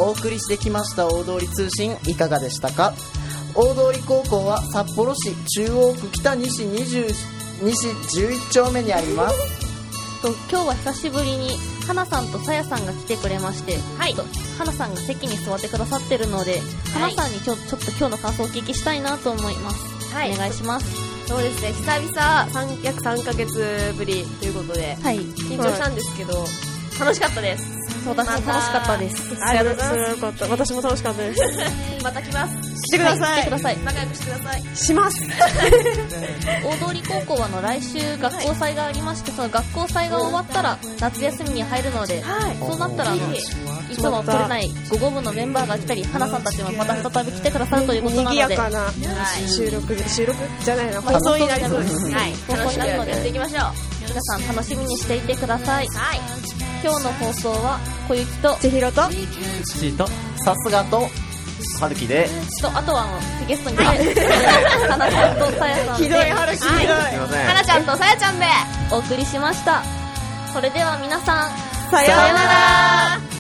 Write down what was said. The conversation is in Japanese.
お送りしてきました大通り通信いかがでしたか。大通高校は札幌市中央区北西11丁目にあります。 今日は久しぶりに花さんとさやさんが来てくれまして、 はい、 花さんが席に座ってくださってるので、はい、花さんにちょっと今日の感想をお聞きしたいなと思います。はい、お願いします。 そうですね、久々約3ヶ月ぶりということで、はい、緊張したんですけど、楽しかったです。 私も楽しかったです。 ありがとうございます。私も楽しかったです。また来ます。来てください。 来てください。 仲良くしてください。します。 大通高校は来週学校祭がありまして、その学校祭が終わったら夏休みに入るので、そうなったらいつも来れない午後部のメンバーが来たり、花さんたちもまた再び来てくださるということなので、 賑やかな収録じゃないな、放送になりそうです。はい、楽しくやっていきましょう。 皆さん楽しみにしていてください。はい、今日の放送は小雪と千尋と土井とさすがと春樹で、 あとはゲストに花ちゃんとさやさんで、 ひどい春樹、ひどい花ちゃんとさやちゃんでお送りしました。それでは皆さん、 さようなら。